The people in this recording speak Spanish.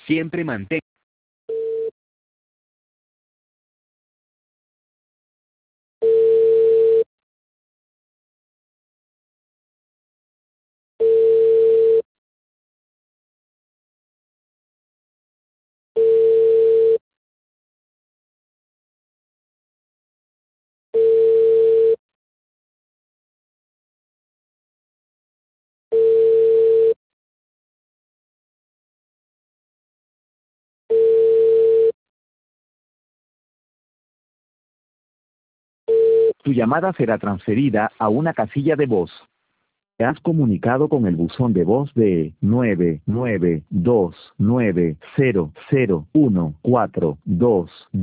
Siempre mantén. Tu llamada será transferida a una casilla de voz. Te has comunicado con el buzón de voz de 992900142.